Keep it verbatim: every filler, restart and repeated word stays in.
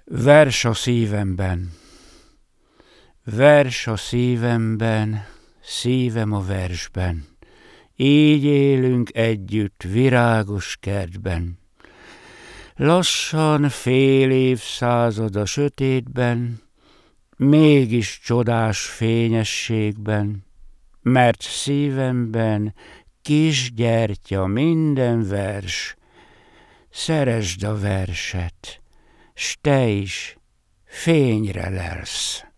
Vers a szívemben, vers a szívemben, szívem a versben. Így élünk együtt virágos kertben. Lassan fél évszázad a sötétben, mégis csodás fényességben, mert szívemben kis gyertya minden vers. Szeresd a verset, s te is fényre lelsz.